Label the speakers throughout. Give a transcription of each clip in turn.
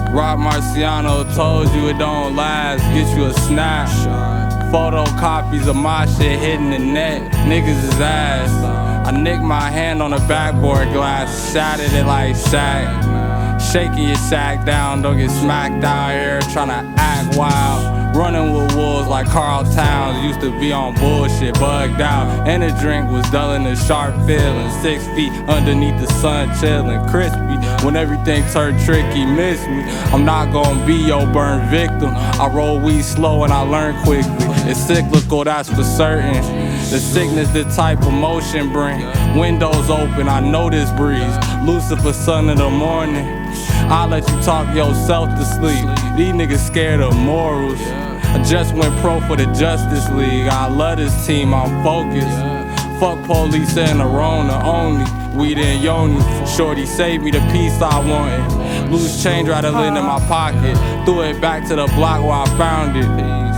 Speaker 1: Rob Marciano told you it don't last, get you a snap. Photocopies of my shit hitting the net, niggas is ass. I nicked my hand on the backboard glass, shattered it like Shaq. Shaking your sack down, don't get smacked out here tryna act wild. Running with wolves like Carl Towns, used to be on bullshit, bugged out. And the drink was dulling the sharp feeling. 6 feet underneath the sun, chilling, crispy. When everything turned tricky, miss me. I'm not gonna be your burned victim. I roll weed slow and I learn quickly. It's cyclical, that's for certain. The sickness, the type of motion bring. Windows open, I know this breeze. Lucifer, son of the morning. I'll let you talk yourself to sleep. These niggas scared of morals. I just went pro for the Justice League. I love this team, I'm focused. Fuck police and the Rona only. Weed and Yoni. Shorty saved me the peace I wanted. Loose change rattling in my pocket. Threw it back to the block where I found it.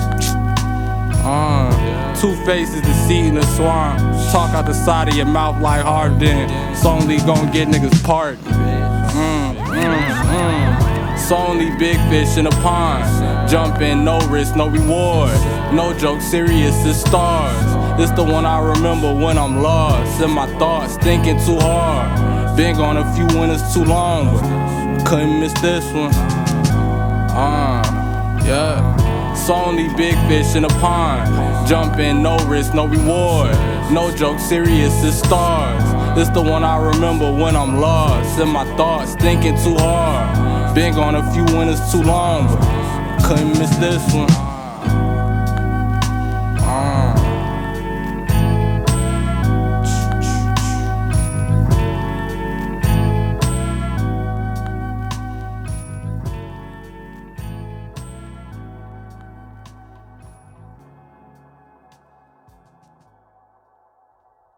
Speaker 1: Two faces, deceit in the swamp. Talk out the side of your mouth like Harden. It's only gon' get niggas parked. It's only big fish in the pond. Jumping, no risk, no reward. No joke, serious as stars. This the one I remember when I'm lost in my thoughts, thinking too hard. Been gone a few winters too long, but couldn't miss this one. Yeah. It's only big fish in the pond. Jumping, no risk, no reward. No joke, serious as stars. This the one I remember when I'm lost in my thoughts, thinking too hard. Been gone a few winters too long, but couldn't miss this one.